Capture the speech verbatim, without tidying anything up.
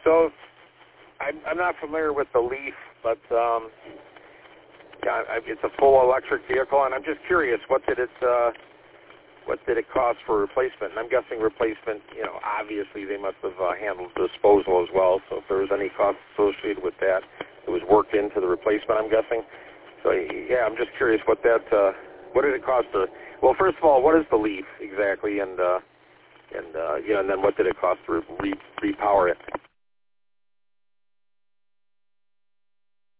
So I'm, I'm not familiar with the Leaf, but um, yeah, I, it's a full electric vehicle, and I'm just curious, what did it uh, what did it cost for replacement? And I'm guessing replacement, you know, obviously they must have uh, handled disposal as well. So if there was any cost associated with that, it was worked into the replacement, I'm guessing. So yeah, I'm just curious what that uh, what did it cost to? Well, first of all, what is the Leaf exactly, and uh, and uh, you know, and then what did it cost to re- re- repower it?